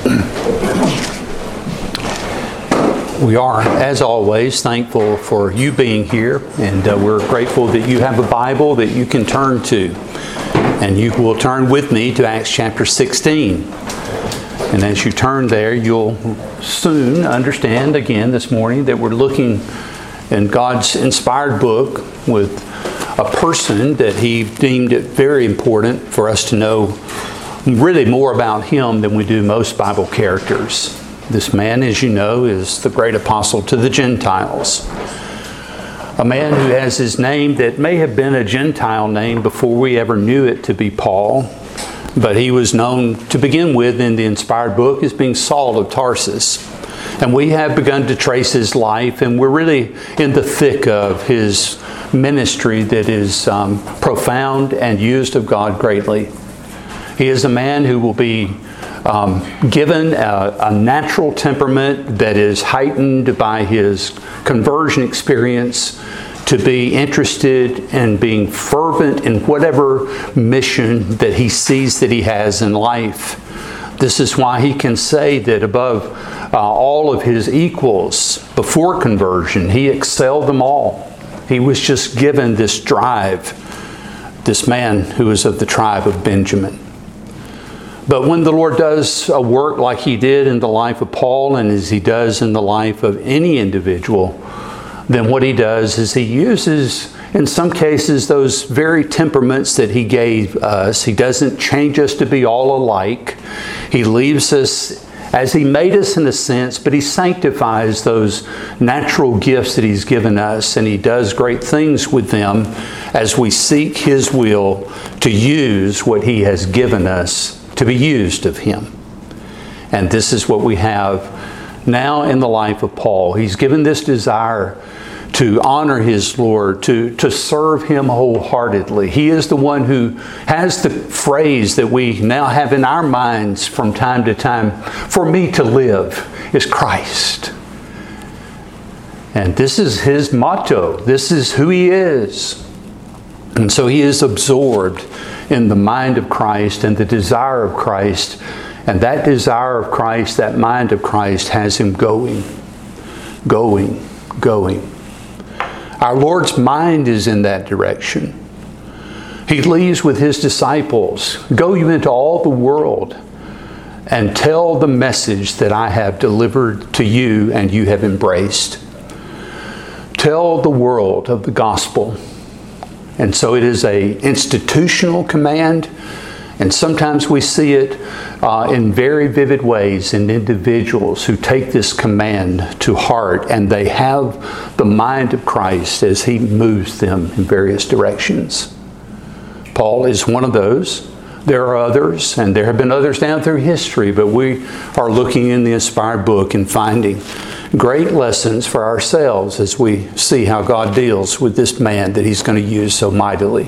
We are, as always, thankful for you being here, and we're grateful that you have a Bible that you can turn to. And you will turn with me to Acts chapter 16. And as you turn there, you'll soon understand again this morning that we're looking in God's inspired book with a person that He deemed it very important for us to know really more about him than we do most Bible characters. This man, as you know, is the great apostle to the Gentiles. A man who has his name that may have been a Gentile name before we ever knew it to be Paul, but he was known to begin with in the inspired book as being Saul of Tarsus. And we have begun to trace his life, and we're really in the thick of his ministry that is profound and used of God greatly. He is a man who will be given a natural temperament that is heightened by his conversion experience to be interested in being fervent in whatever mission that he sees that he has in life. This is why he can say that above all of his equals before conversion, he excelled them all. He was just given this drive, this man who is of the tribe of Benjamin. But when the Lord does a work like He did in the life of Paul and as He does in the life of any individual, then what He does is He uses, in some cases, those very temperaments that He gave us. He doesn't change us to be all alike. He leaves us as He made us in a sense, but He sanctifies those natural gifts that He's given us, and He does great things with them as we seek His will to use what He has given us to be used of Him. And this is what we have now in the life of Paul. He's given this desire to honor his Lord, to serve Him wholeheartedly. He is the one who has the phrase that we now have in our minds from time to time, "For me to live is Christ." And this is his motto. This is who he is. And so he is absorbed in the mind of Christ and the desire of Christ. And that desire of Christ, that mind of Christ, has him going. Our Lord's mind is in that direction. He leaves with His disciples, "Go you into all the world and tell the message that I have delivered to you and you have embraced." Tell the world of the gospel. And so it is an institutional command, and sometimes we see it in very vivid ways in individuals who take this command to heart, and they have the mind of Christ as He moves them in various directions. Paul is one of those. There are others, and there have been others down through history, but we are looking in the inspired book and finding great lessons for ourselves as we see how God deals with this man that He's going to use so mightily.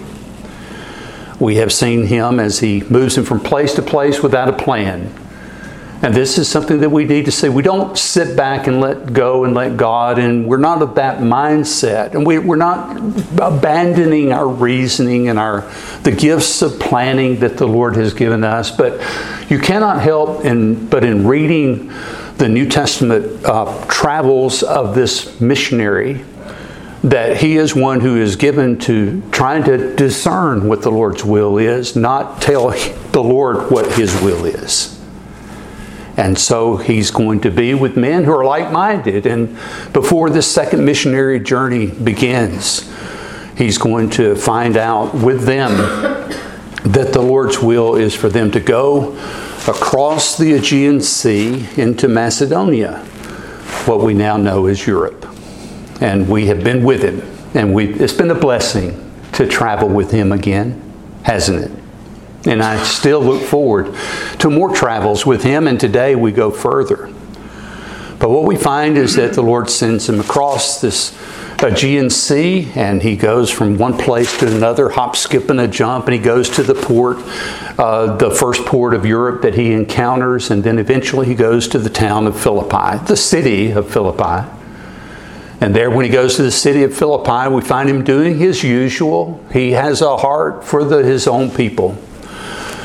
We have seen him as He moves him from place to place without a plan. And this is something that we need to see. We don't sit back and let go and let God, and we're not of that mindset. And we're not abandoning our reasoning and the gifts of planning that the Lord has given us. But you cannot help but in reading the New Testament travels of this missionary, that he is one who is given to trying to discern what the Lord's will is, not tell the Lord what His will is. And so he's going to be with men who are like-minded. And before this second missionary journey begins, he's going to find out with them that the Lord's will is for them to go across the Aegean Sea into Macedonia, what we now know as Europe. And we have been with him. And it's been a blessing to travel with him again, hasn't it? And I still look forward to more travels with him, and today we go further. But what we find is that the Lord sends him across this Aegean Sea, and he goes from one place to another, hop, skip, and a jump, and he goes to the port, the first port of Europe that he encounters, and then eventually he goes to the town of Philippi, the city of Philippi. And there, when he goes to the city of Philippi, we find him doing his usual. He has a heart for his own people.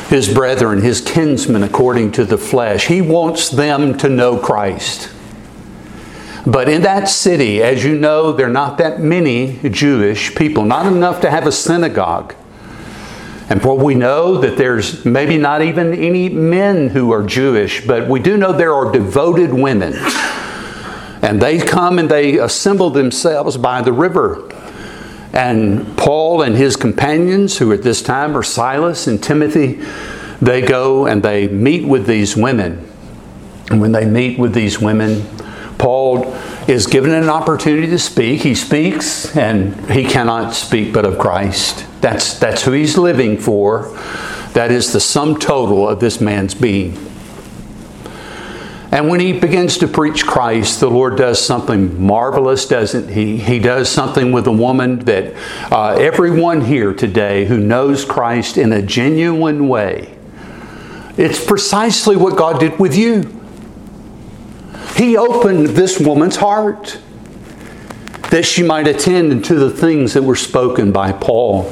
his brethren, his kinsmen according to the flesh. He wants them to know Christ. But in that city, as you know, there are not that many Jewish people, not enough to have a synagogue. And for we know that there's maybe not even any men who are Jewish, but we do know there are devoted women. And they come and they assemble themselves by the river. And Paul and his companions, who at this time are Silas and Timothy, they go and they meet with these women. And when they meet with these women, Paul is given an opportunity to speak. He speaks, and he cannot speak but of Christ. That's who he's living for. That is the sum total of this man's being. And when he begins to preach Christ, the Lord does something marvelous, doesn't he? He does something with a woman that everyone here today who knows Christ in a genuine way, it's precisely what God did with you. He opened this woman's heart that she might attend to the things that were spoken by Paul.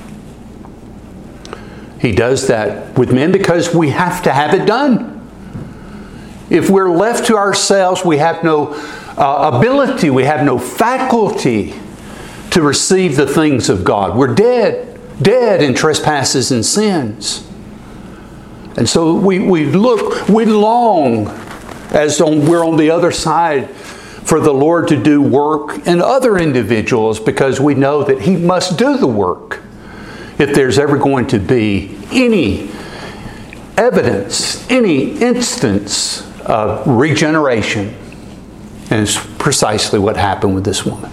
He does that with men because we have to have it done. If we're left to ourselves, we have no ability, we have no faculty to receive the things of God. We're dead in trespasses and sins. And so we long, as we're on the other side, for the Lord to do work in other individuals, because we know that He must do the work if there's ever going to be any evidence, any instance of regeneration. And it's precisely what happened with this woman.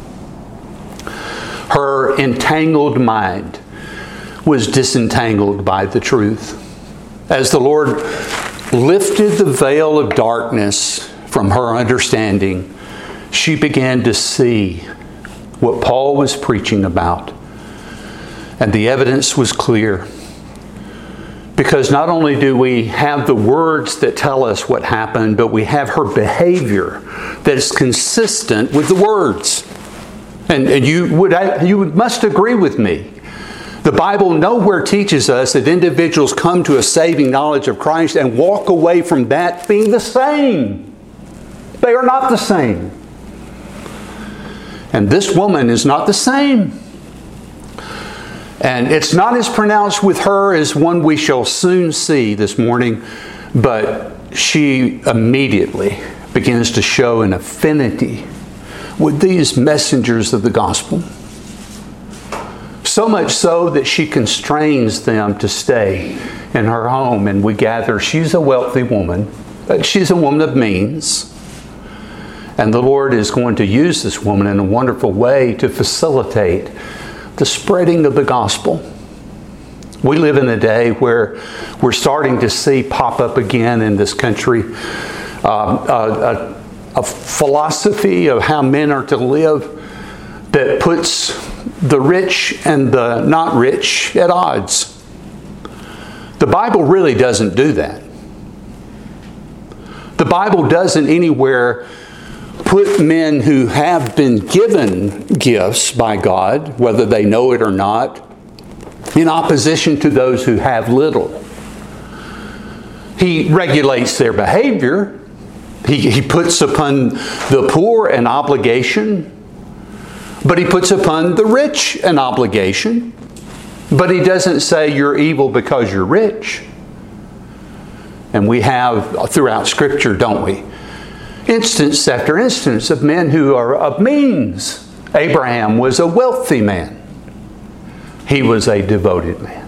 Her entangled mind was disentangled by the truth. As the Lord lifted the veil of darkness from her understanding, she began to see what Paul was preaching about. And the evidence was clear. Because not only do we have the words that tell us what happened, but we have her behavior that is consistent with the words. And you must agree with me. The Bible nowhere teaches us that individuals come to a saving knowledge of Christ and walk away from that being the same. They are not the same. And this woman is not the same. And it's not as pronounced with her as one we shall soon see this morning, but she immediately begins to show an affinity with these messengers of the gospel. So much so that she constrains them to stay in her home. And we gather she's a wealthy woman, but she's a woman of means. And the Lord is going to use this woman in a wonderful way to facilitate the spreading of the gospel. We live in a day where we're starting to see pop up again in this country a philosophy of how men are to live that puts the rich and the not rich at odds. The Bible really doesn't do that. The Bible doesn't anywhere put men who have been given gifts by God, whether they know it or not, in opposition to those who have little. He regulates their behavior. He puts upon the poor an obligation, but He puts upon the rich an obligation. But He doesn't say you're evil because you're rich. And we have throughout Scripture, don't we? Instance after instance of men who are of means. Abraham was a wealthy man. He was a devoted man.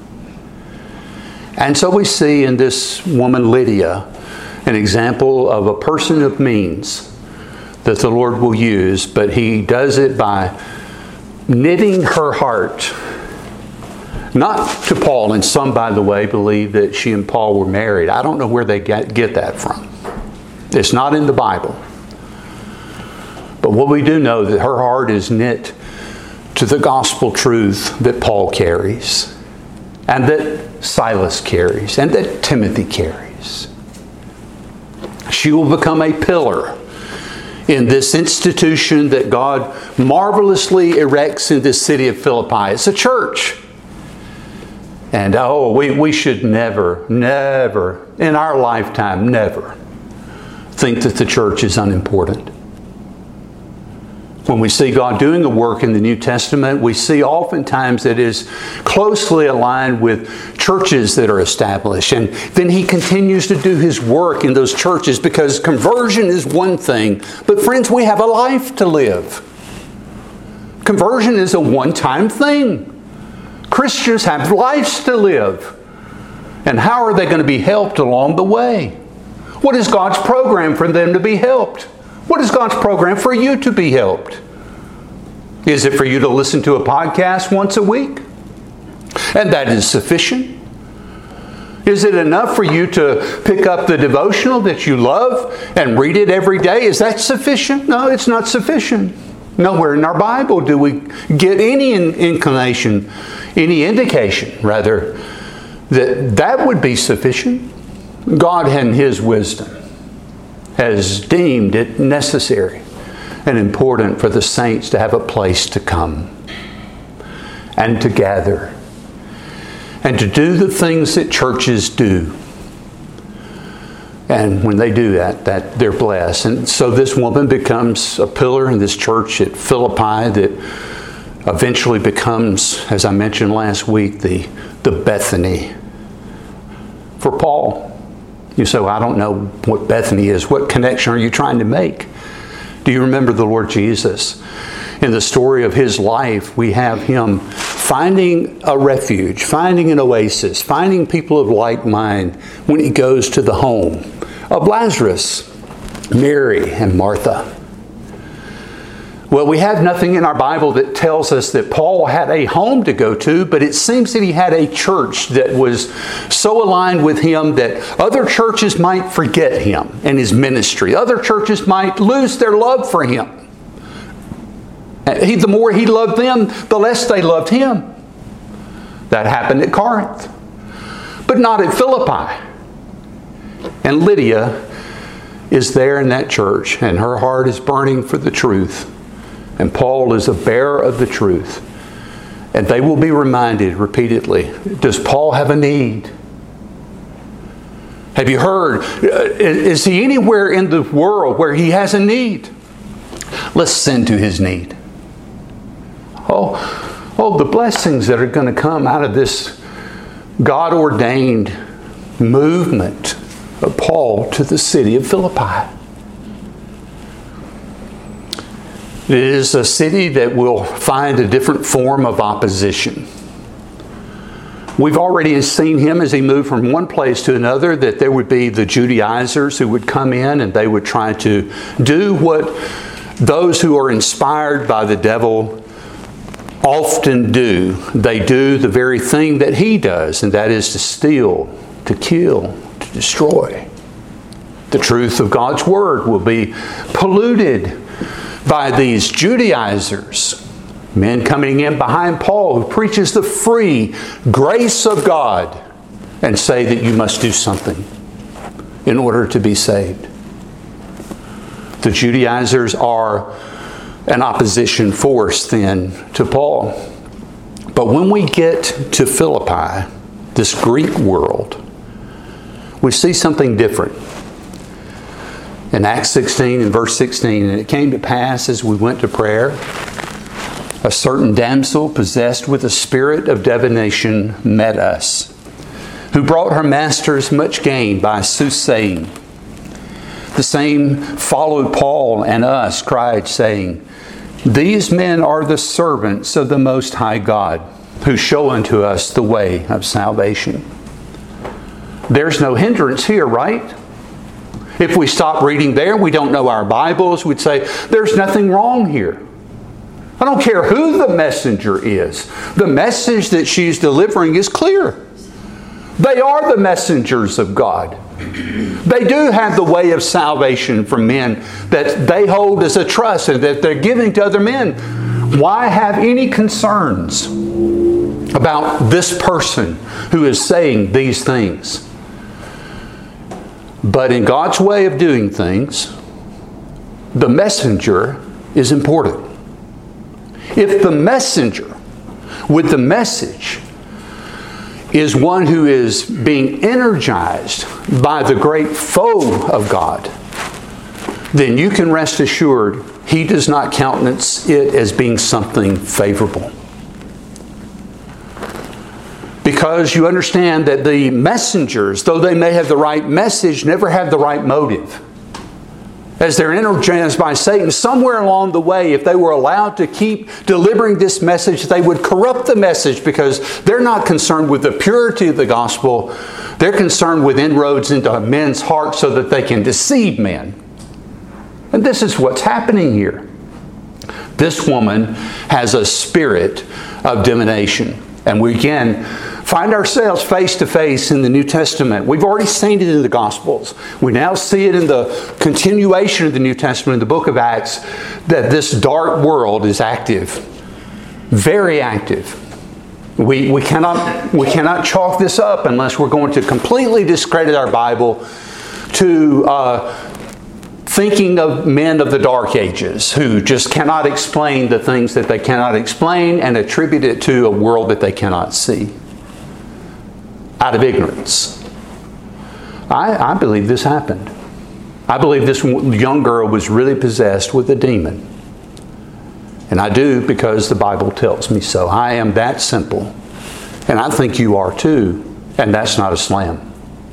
And so we see in this woman Lydia an example of a person of means that the Lord will use, but He does it by knitting her heart. Not to Paul, and some, by the way, believe that she and Paul were married. I don't know where they get that from. It's not in the Bible. But what we do know that her heart is knit to the gospel truth that Paul carries, and that Silas carries, and that Timothy carries. She will become a pillar in this institution that God marvelously erects in this city of Philippi. It's a church. And we should never, in our lifetime, never think that the church is unimportant. When we see God doing a work in the New Testament, we see oftentimes that it is closely aligned with churches that are established. And then He continues to do His work in those churches, because conversion is one thing. But friends, we have a life to live. Conversion is a one-time thing. Christians have lives to live. And how are they going to be helped along the way? What is God's program for them to be helped? What is God's program for you to be helped? Is it for you to listen to a podcast once a week? And that is sufficient? Is it enough for you to pick up the devotional that you love and read it every day? Is that sufficient? No, it's not sufficient. Nowhere in our Bible do we get any inclination, any indication, rather, that would be sufficient. God, in His wisdom, has deemed it necessary and important for the saints to have a place to come and to gather and to do the things that churches do. And when they do that they're blessed. And so this woman becomes a pillar in this church at Philippi that eventually becomes, as I mentioned last week, the Bethany for Paul. You say, well, I don't know what Bethany is. What connection are you trying to make? Do you remember the Lord Jesus? In the story of His life, we have Him finding a refuge, finding an oasis, finding people of like mind when He goes to the home of Lazarus, Mary, and Martha. Well, we have nothing in our Bible that tells us that Paul had a home to go to, but it seems that he had a church that was so aligned with him that other churches might forget him and his ministry. Other churches might lose their love for him. The more he loved them, the less they loved him. That happened at Corinth, but not at Philippi. And Lydia is there in that church, and her heart is burning for the truth. And Paul is a bearer of the truth. And they will be reminded repeatedly, does Paul have a need? Have you heard? Is he anywhere in the world where he has a need? Let's send to his need. Oh, the blessings that are going to come out of this God-ordained movement of Paul to the city of Philippi. It is a city that will find a different form of opposition. We've already seen him as he moved from one place to another, that there would be the Judaizers who would come in and they would try to do what those who are inspired by the devil often do. They do the very thing that he does, and that is to steal, to kill, to destroy. The truth of God's Word will be polluted by these Judaizers, men coming in behind Paul who preaches the free grace of God and say that you must do something in order to be saved. The Judaizers are an opposition force then to Paul. But when we get to Philippi, this Greek world, we see something different. In Acts 16 and verse 16, and it came to pass as we went to prayer, a certain damsel possessed with a spirit of divination met us, who brought her masters much gain by soothsaying. The same followed Paul and us, cried, saying, these men are the servants of the Most High God, who show unto us the way of salvation. There's no hindrance here, right? If we stop reading there, we don't know our Bibles, we'd say, there's nothing wrong here. I don't care who the messenger is. The message that she's delivering is clear. They are the messengers of God. They do have the way of salvation for men that they hold as a trust and that they're giving to other men. Why have any concerns about this person who is saying these things? But in God's way of doing things, the messenger is important. If the messenger with the message is one who is being energized by the great foe of God, then you can rest assured he does not countenance it as being something favorable. Because you understand that the messengers, though they may have the right message, never have the right motive. As they're energized by Satan, somewhere along the way, if they were allowed to keep delivering this message, they would corrupt the message, because they're not concerned with the purity of the gospel. They're concerned with inroads into men's hearts so that they can deceive men. And this is what's happening here. This woman has a spirit of divination. And we again find ourselves face to face in the New Testament. We've already seen it in the Gospels. We now see it in the continuation of the New Testament, in the book of Acts, that this dark world is active. Very active. We cannot chalk this up unless we're going to completely discredit our Bible to thinking of men of the Dark Ages who just cannot explain the things that they cannot explain and attribute it to a world that they cannot see out of ignorance. I believe this happened. I believe this young girl was really possessed with a demon. And I do, because the Bible tells me so. I am that simple. And I think you are too. And that's not a slam.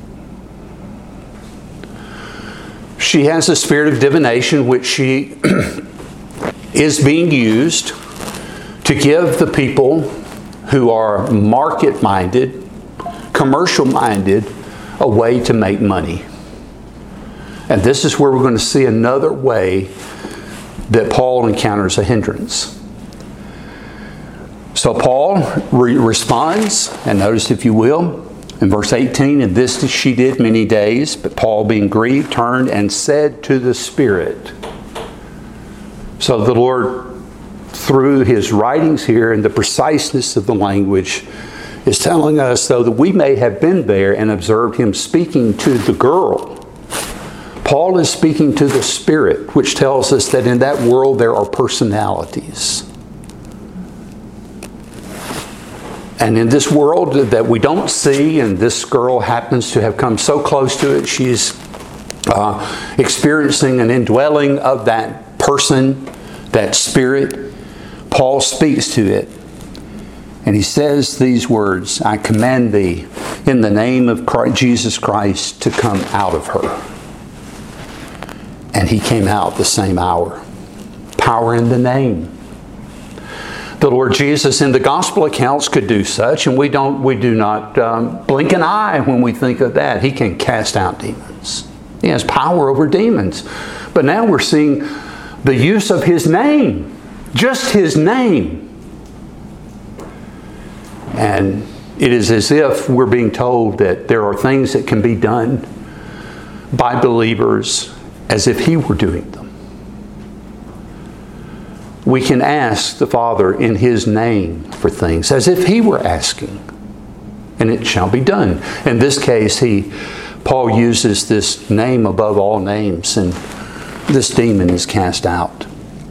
She has a spirit of divination, which she is being used to give the people who are market-minded, commercial-minded, a way to make money. And this is where we're going to see another way that Paul encounters a hindrance. So Paul responds, and notice, if you will, in verse 18, and this she did many days, but Paul, being grieved, turned and said to the Spirit. So the Lord, through His writings here and the preciseness of the language, is telling us, though, that we may have been there and observed Him speaking to the girl, Paul is speaking to the Spirit, which tells us that in that world there are personalities. And in this world that we don't see, and this girl happens to have come so close to it, she's experiencing an indwelling of that person, that spirit. Paul speaks to it. And he says these words, I command thee in the name of Jesus Christ to come out of her. And he came out the same hour. Power in the name. The Lord Jesus in the gospel accounts could do such, and we do not blink an eye when we think of that. He can cast out demons. He has power over demons. But now we're seeing the use of His name. Just His name. And it is as if we're being told that there are things that can be done by believers as if He were doing them. We can ask the Father in His name for things as if He were asking, and it shall be done. In this case, Paul uses this name above all names, and this demon is cast out.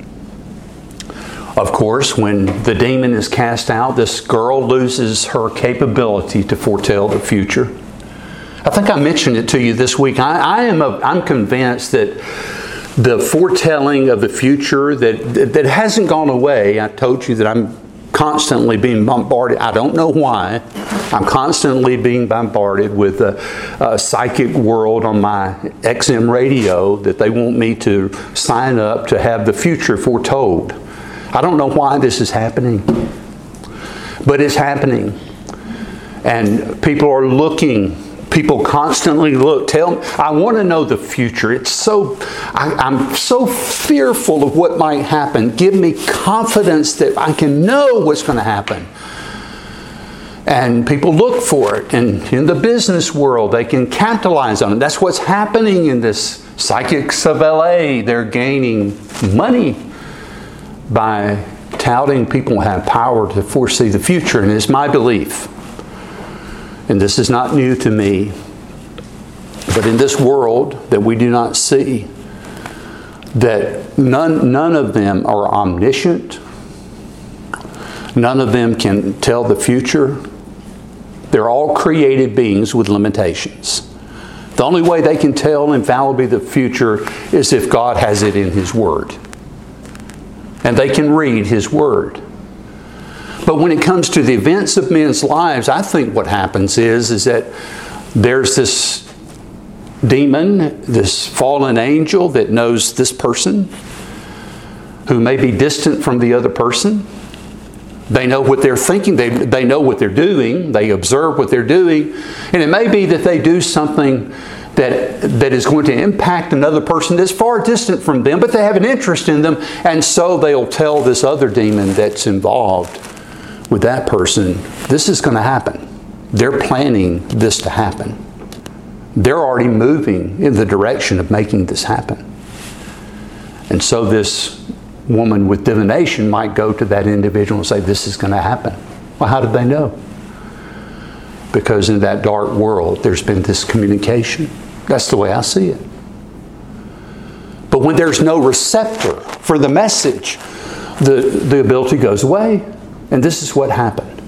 Of course, when the demon is cast out, this girl loses her capability to foretell the future. I think I mentioned it to you this week. I'm convinced that the foretelling of the future that hasn't gone away. I told you that I'm constantly being bombarded. I don't know why. I'm constantly being bombarded with a psychic world on my XM radio that they want me to sign up to have the future foretold. I don't know why this is happening, but it's happening. And people are looking. People constantly look. I want to know the future. I'm so fearful of what might happen. Give me confidence that I can know what's going to happen. And people look for it. And in the business world, they can capitalize on it. That's what's happening in this Psychics of LA. They're gaining money by touting people have power to foresee the future. And it's my belief, and this is not new to me, but in this world that we do not see, that none of them are omniscient. None of them can tell the future. They're all created beings with limitations. The only way they can tell infallibly the future is if God has it in His Word. And they can read His Word. But when it comes to the events of men's lives, I think what happens is that there's this demon, this fallen angel that knows this person who may be distant from the other person. They know what they're thinking. They know what they're doing. They observe what they're doing. And it may be that they do something that is going to impact another person that's far distant from them, but they have an interest in them. And so they'll tell this other demon that's involved with that person, this is going to happen. They're planning this to happen. They're already moving in the direction of making this happen. And so this woman with divination might go to that individual and say, this is going to happen. Well, how did they know? Because in that dark world, there's been this communication. That's the way I see it. But when there's no receptor for the message, the ability goes away. And this is what happened.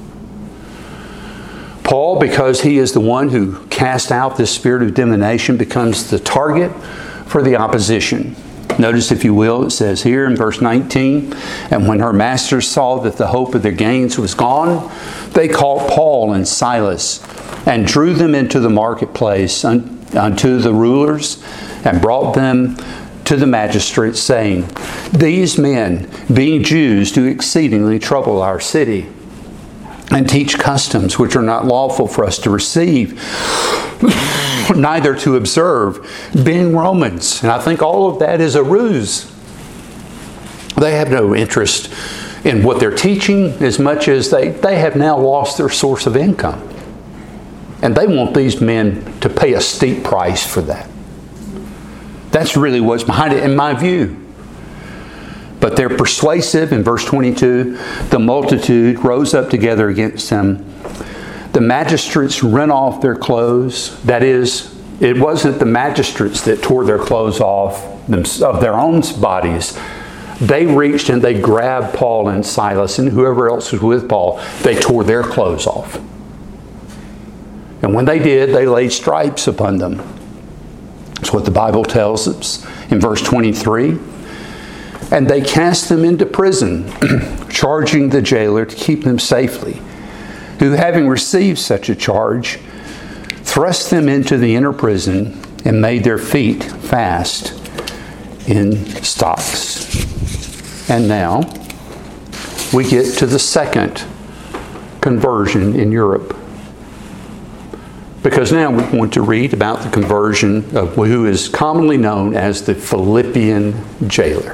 Paul, because he is the one who cast out this spirit of divination, becomes the target for the opposition. Notice, if you will, it says here in verse 19, and when her masters saw that the hope of their gains was gone, they called Paul and Silas and drew them into the marketplace unto the rulers and brought them to the magistrates, saying, these men, being Jews, do exceedingly trouble our city and teach customs which are not lawful for us to receive, neither to observe, being Romans. And I think all of that is a ruse. They have no interest in what they're teaching as much as they have now lost their source of income. And they want these men to pay a steep price for that. That's really what's behind it in my view. But they're persuasive. In verse 22, the multitude rose up together against them. The magistrates rent off their clothes. That is, it wasn't the magistrates that tore their clothes off of their own bodies. They reached and they grabbed Paul and Silas and whoever else was with Paul. They tore their clothes off. And when they did, they laid stripes upon them. That's what the Bible tells us in verse 23. And they cast them into prison, charging the jailer to keep them safely, who, having received such a charge, thrust them into the inner prison and made their feet fast in stocks. And now we get to the second conversion in Europe. Because now we want to read about the conversion of who is commonly known as the Philippian jailer.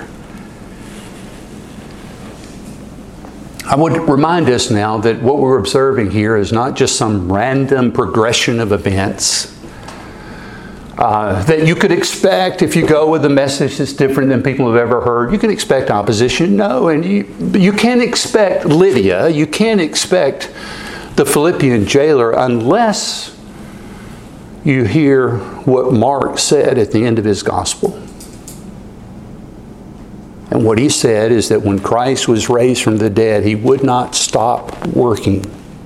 I would remind us now that what we're observing here is not just some random progression of events that you could expect if you go with a message that's different than people have ever heard. You can expect opposition. No, and you can't expect Lydia, you can't expect the Philippian jailer unless you hear what Mark said at the end of his gospel. And what he said is that when Christ was raised from the dead, he would not stop working.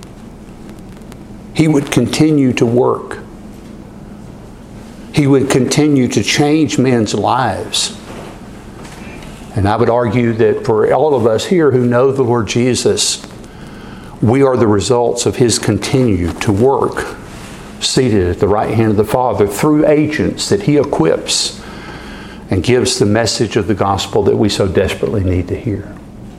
He would continue to work. He would continue to change men's lives. And I would argue that for all of us here who know the Lord Jesus, we are the results of his continue to work, seated at the right hand of the Father through agents that he equips and gives the message of the gospel that we so desperately need to hear.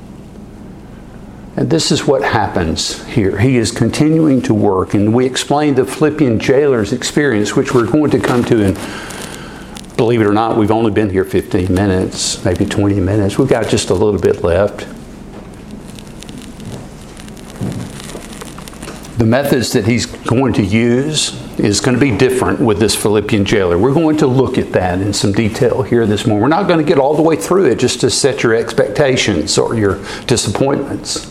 And this is what happens here. He is continuing to work. And we explained the Philippian jailer's experience, which we're going to come to. And believe it or not, we've only been here 15 minutes, maybe 20 minutes. We've got just a little bit left. The methods that he's going to use is going to be different with this Philippian jailer. We're going to look at that in some detail here this morning. We're not going to get all the way through it just to set your expectations or your disappointments.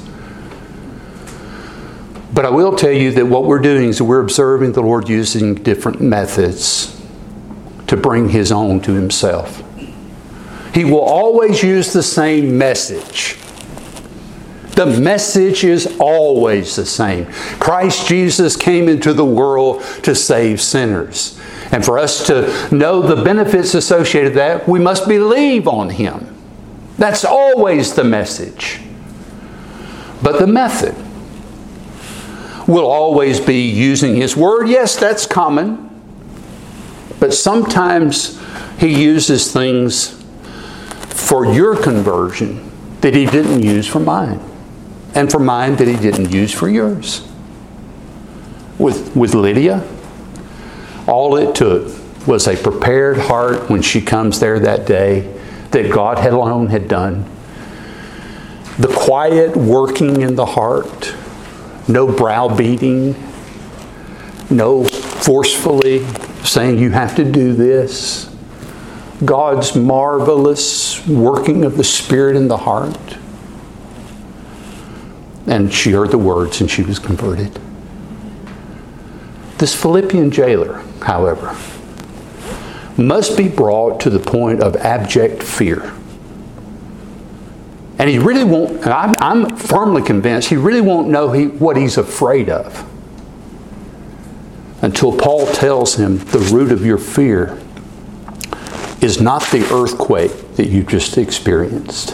But I will tell you that what we're doing is we're observing the Lord using different methods to bring his own to himself. He will always use the same message. The message is always the same. Christ Jesus came into the world to save sinners. And for us to know the benefits associated with that, we must believe on Him. That's always the message. But the method will always be using His Word. Yes, that's common. But sometimes He uses things for your conversion that He didn't use for mine. And for mine that He didn't use for yours. With Lydia, all it took was a prepared heart when she comes there that day that God alone had done. The quiet working in the heart, no browbeating, no forcefully saying you have to do this. God's marvelous working of the Spirit in the heart. And she heard the words and she was converted. This Philippian jailer, however, must be brought to the point of abject fear. And he really won't, I'm firmly convinced, he really won't know what he's afraid of until Paul tells him the root of your fear is not the earthquake that you just experienced.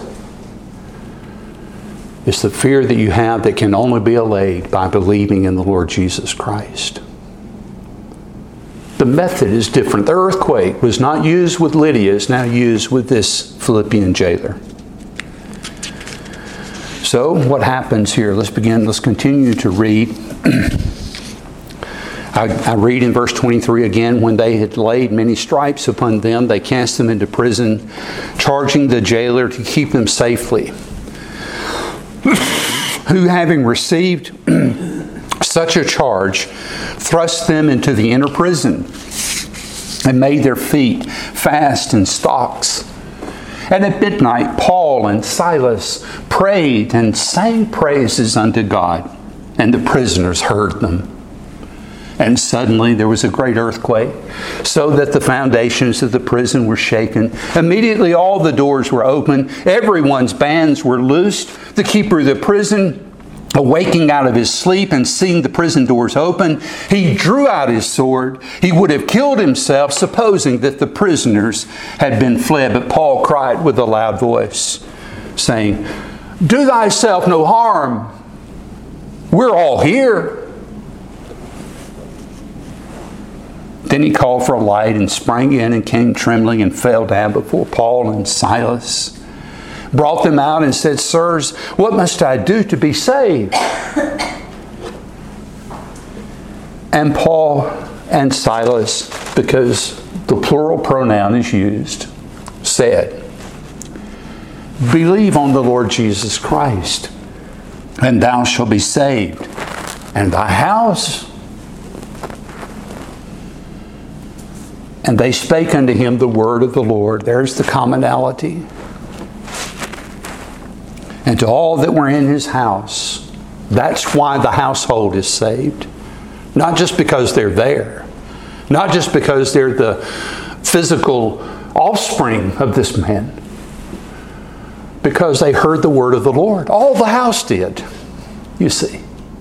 It's the fear that you have that can only be allayed by believing in the Lord Jesus Christ. The method is different. The earthquake was not used with Lydia, it's now used with this Philippian jailer. So, what happens here? Let's continue to read. I read in verse 23 again, when they had laid many stripes upon them, they cast them into prison, charging the jailer to keep them safely. Who, having received such a charge, thrust them into the inner prison and made their feet fast in stocks. And at midnight, Paul and Silas prayed and sang praises unto God, and the prisoners heard them. And suddenly there was a great earthquake, so that the foundations of the prison were shaken. Immediately all the doors were open, everyone's bands were loosed. The keeper of the prison, awaking out of his sleep and seeing the prison doors open, he drew out his sword. He would have killed himself, supposing that the prisoners had been fled. But Paul cried with a loud voice, saying, "Do thyself no harm. We're all here." Then he called for a light and sprang in and came trembling and fell down before Paul and Silas. Brought them out and said, "Sirs, what must I do to be saved?" And Paul and Silas, because the plural pronoun is used, said, "Believe on the Lord Jesus Christ, and thou shalt be saved, and thy house." And they spake unto him the word of the Lord. There's the commonality. And to all that were in his house. That's why the household is saved. Not just because they're there. Not just because they're the physical offspring of this man. Because they heard the word of the Lord. All the house did, you see.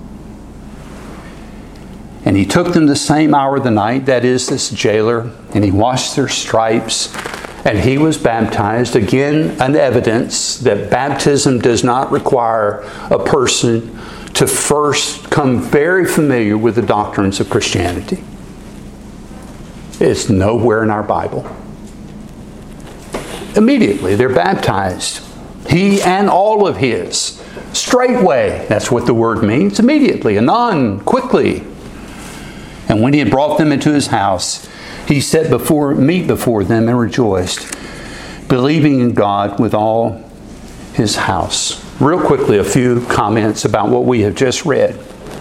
And he took them the same hour of the night, that is, this jailer, and he washed their stripes, and he was baptized. Again, an evidence that baptism does not require a person to first come very familiar with the doctrines of Christianity. It's nowhere in our Bible. Immediately, they're baptized. He and all of his. Straightway, that's what the word means. Immediately, anon, quickly. And when he had brought them into his house, he set meat before them and rejoiced, believing in God with all his house. Real quickly, a few comments about what we have just read.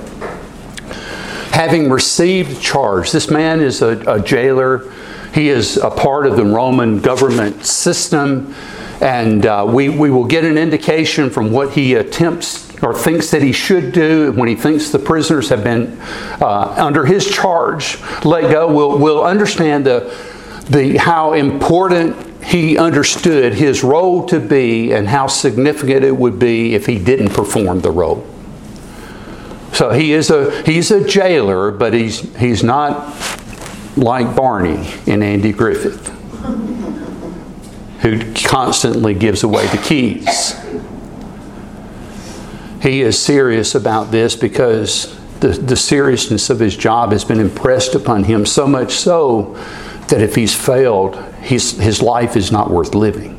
Having received charge, this man is a jailer. He is a part of the Roman government system. And we will get an indication from what he attempts or thinks that he should do when he thinks the prisoners have been under his charge let go. We'll understand how important he understood his role to be and how significant it would be if he didn't perform the role. So he's a jailer, but he's not like Barney in Andy Griffith, who constantly gives away the keys. He is serious about this because the seriousness of his job has been impressed upon him, so much so that if he's failed, his life is not worth living.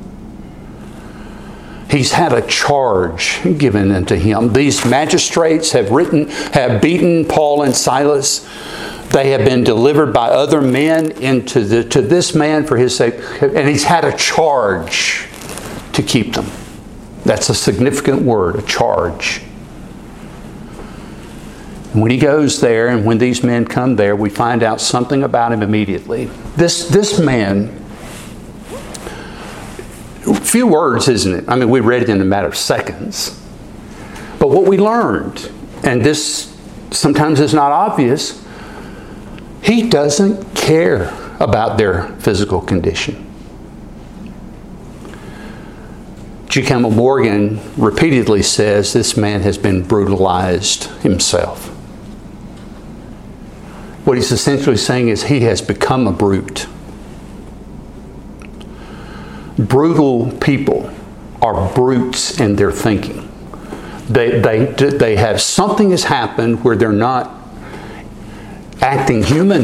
He's had a charge given unto him. These magistrates have beaten Paul and Silas. They have been delivered by other men to this man for his sake, and he's had a charge to keep them. That's a significant word, a charge. And when he goes there, and when these men come there, we find out something about him immediately. This man, few words, isn't it? I mean, we read it in a matter of seconds. But what we learned, and this sometimes is not obvious, he doesn't care about their physical condition. G. Campbell Morgan repeatedly says this man has been brutalized himself. What he's essentially saying is he has become a brute. Brutal people are brutes in their thinking. They have something has happened where they're not acting human.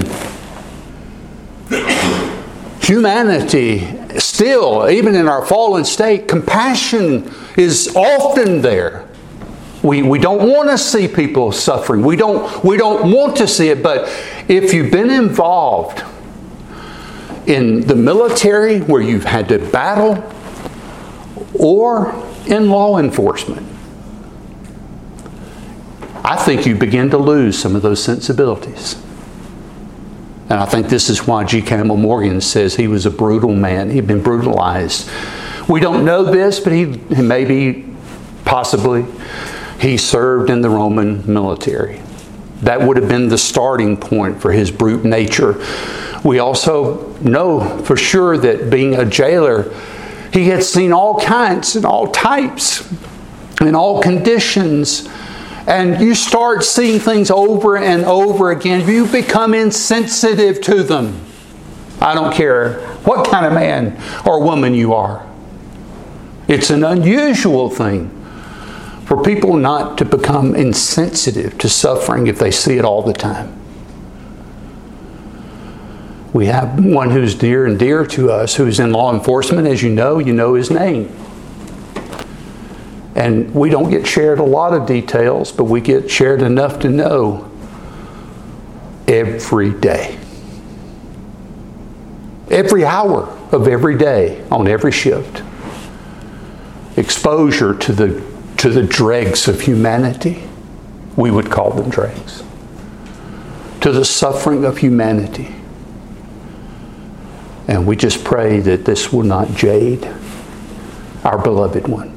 Humanity, still, even in our fallen state, compassion is often there. We don't want to see people suffering. We don't want to see it. But if you've been involved in the military where you've had to battle, or in law enforcement, I think you begin to lose some of those sensibilities. And I think this is why G. Campbell Morgan says he was a brutal man. He'd been brutalized. We don't know this, but possibly, he served in the Roman military. That would have been the starting point for his brute nature. We also know for sure that being a jailer, he had seen all kinds and all types and all conditions. And you start seeing things over and over again. You become insensitive to them. I don't care what kind of man or woman you are. It's an unusual thing for people not to become insensitive to suffering if they see it all the time. We have one who's near and dear to us, who's in law enforcement. As you know his name. And we don't get shared a lot of details, but we get shared enough to know every day. Every hour of every day on every shift. Exposure to the dregs of humanity. We would call them dregs. To the suffering of humanity. And we just pray that this will not jade our beloved one.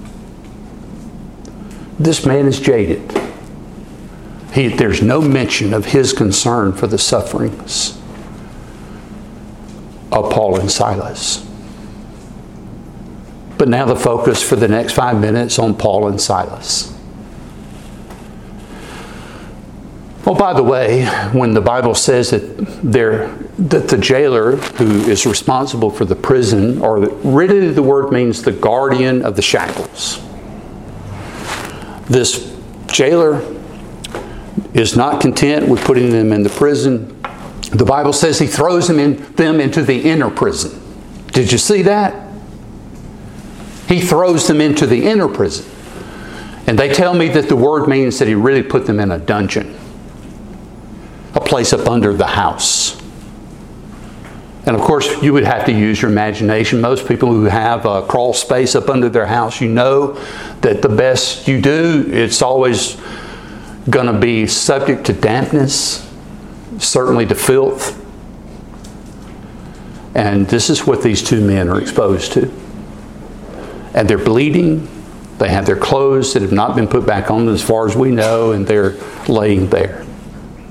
This man is jaded. There's no mention of his concern for the sufferings of Paul and Silas. But now the focus for the next 5 minutes on Paul and Silas. Oh, by the way, when the Bible says that the jailer who is responsible for the prison, or really the word means the guardian of the shackles. This jailer is not content with putting them in the prison. The Bible says he throws them into the inner prison. Did you see that? He throws them into the inner prison. And they tell me that the word means that he really put them in a dungeon. A place up under the house. And of course, you would have to use your imagination. Most people who have a crawl space up under their house, you know that the best you do, it's always going to be subject to dampness, certainly to filth. And this is what these two men are exposed to. And they're bleeding. They have their clothes that have not been put back on as far as we know, and they're laying there.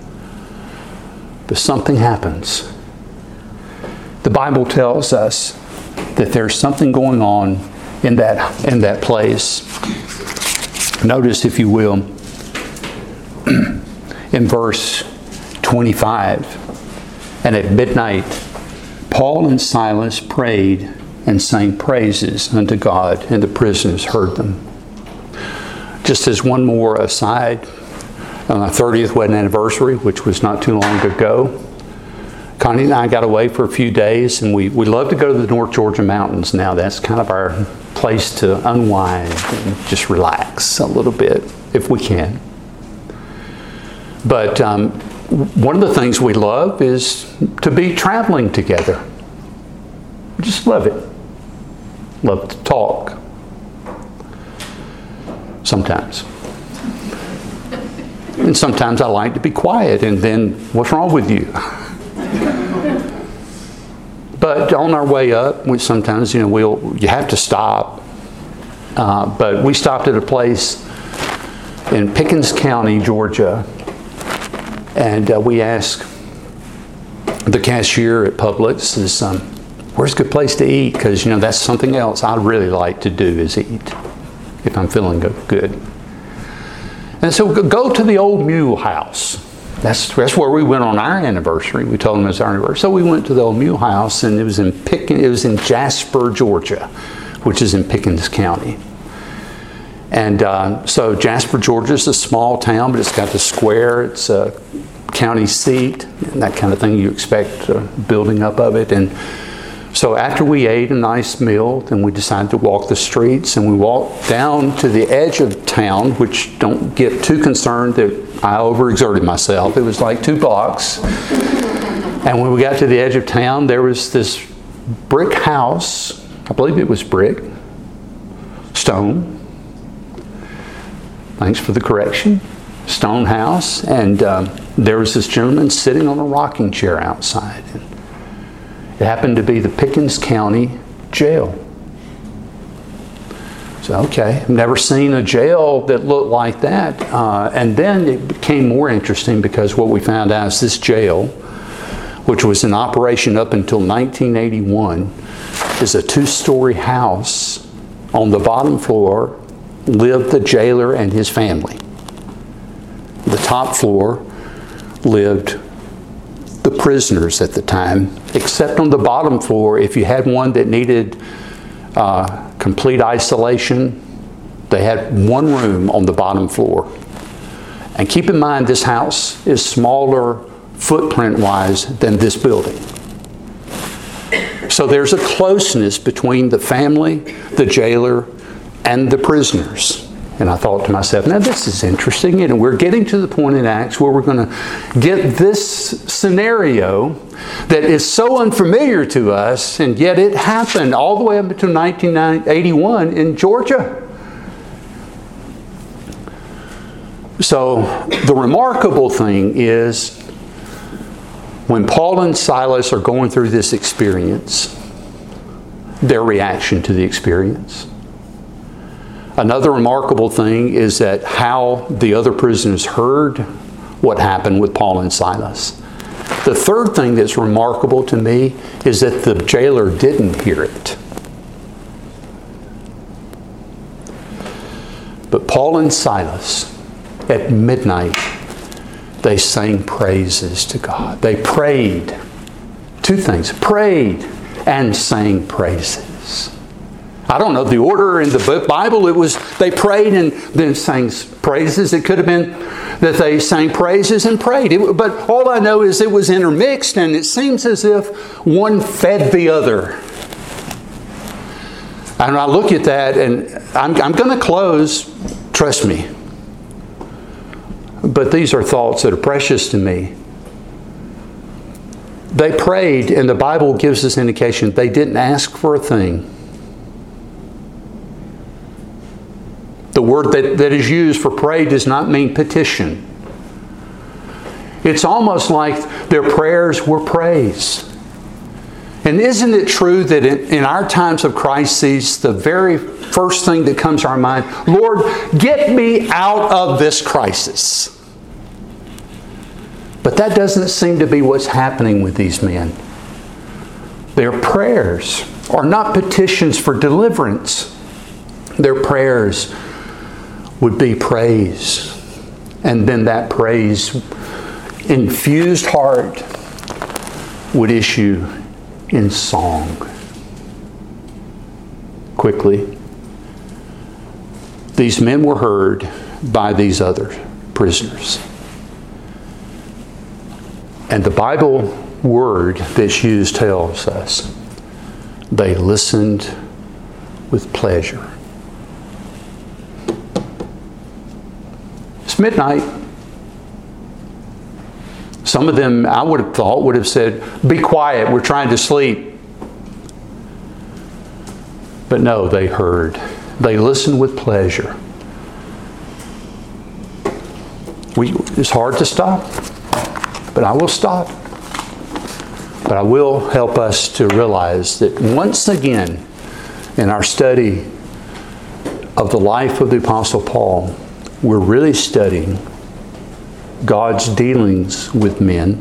But something happens. The Bible tells us that there's something going on in that place. Notice, if you will, in verse 25, and at midnight, Paul and Silas prayed and sang praises unto God, and the prisoners heard them. Just as one more aside, on our 30th wedding anniversary, which was not too long ago, Connie and I got away for a few days, and we love to go to the North Georgia mountains now. That's kind of our place to unwind and just relax a little bit, if we can. But one of the things we love is to be traveling together. Just love it. Love to talk. Sometimes. And sometimes I like to be quiet, and then, what's wrong with you? But on our way up, we sometimes, you have to stop. But we stopped at a place in Pickens County, Georgia, and we asked the cashier at Publix, where's a good place to eat? Because, that's something else I really like to do, is eat, if I'm feeling good. And so go to the Old Mule House. That's where we went on our anniversary. We told them it was our anniversary. So we went to the Old Mule House, and it was in Jasper, Georgia, which is in Pickens County. And so Jasper, Georgia is a small town, but it's got the square. It's a county seat, and that kind of thing you expect building up of it. And so after we ate a nice meal, then we decided to walk the streets, and we walked down to the edge of town, which, don't get too concerned that I overexerted myself. It was like 2 blocks. And when we got to the edge of town, there was this brick house. I believe it was brick. Stone. Thanks for the correction. Stone house. And there was this gentleman sitting on a rocking chair outside. It happened to be the Pickens County Jail. So, okay, I've never seen a jail that looked like that. And then it became more interesting, because what we found out is this jail, which was in operation up until 1981, is a 2-story house. On the bottom floor lived the jailer and his family. The top floor lived the prisoners at the time, except on the bottom floor, if you had one that needed complete isolation, they had one room on the bottom floor. And keep in mind, this house is smaller footprint-wise than this building. So there's a closeness between the family, the jailer, and the prisoners. And I thought to myself, now this is interesting. And we're getting to the point in Acts where we're going to get this scenario that is so unfamiliar to us, and yet it happened all the way up until 1981 in Georgia. So the remarkable thing is, when Paul and Silas are going through this experience, their reaction to the experience. Another remarkable thing is that how the other prisoners heard what happened with Paul and Silas. The third thing that's remarkable to me is that the jailer didn't hear it. But Paul and Silas, at midnight, they sang praises to God. They prayed. 2 things. Prayed and sang praises. I don't know the order in the Bible. It was they prayed and then sang praises. It could have been that they sang praises and prayed. But all I know is it was intermixed, and it seems as if one fed the other. And I look at that, and I'm going to close. Trust me. But these are thoughts that are precious to me. They prayed, and the Bible gives us indication they didn't ask for a thing. The word that is used for pray does not mean petition. It's almost like their prayers were praise. And isn't it true that in our times of crises, the very first thing that comes to our mind, Lord, get me out of this crisis. But that doesn't seem to be what's happening with these men. Their prayers are not petitions for deliverance. Their prayers would be praise. And then that praise, infused heart, would issue in song. Quickly, these men were heard by these other prisoners. And the Bible word that's used tells us they listened with pleasure. It's midnight. Some of them, I would have thought, would have said, "Be quiet, we're trying to sleep." But no, they heard. They listened with pleasure. It's hard to stop, but I will stop. But I will help us to realize that once again, in our study of the life of the Apostle Paul, we're really studying God's dealings with men.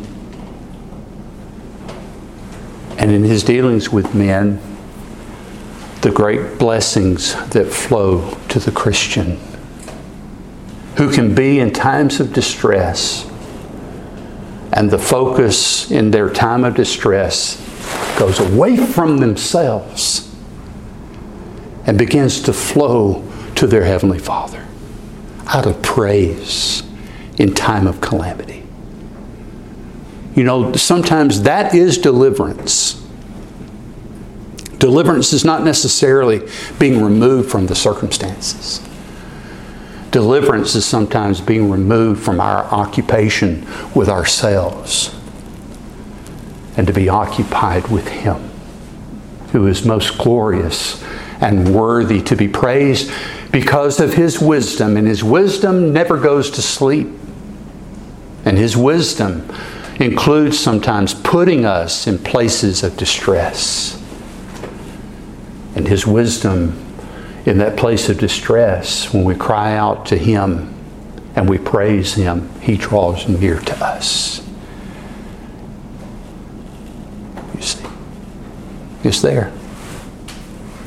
And in His dealings with men, the great blessings that flow to the Christian, who can be in times of distress, and the focus in their time of distress goes away from themselves and begins to flow to their Heavenly Father out of praise in time of calamity. You know, sometimes that is deliverance. Deliverance is not necessarily being removed from the circumstances. Deliverance is sometimes being removed from our occupation with ourselves and to be occupied with Him, who is most glorious and worthy to be praised because of His wisdom. And His wisdom never goes to sleep. And His wisdom includes sometimes putting us in places of distress. And His wisdom in that place of distress, when we cry out to Him and we praise Him, He draws near to us. You see, it's there.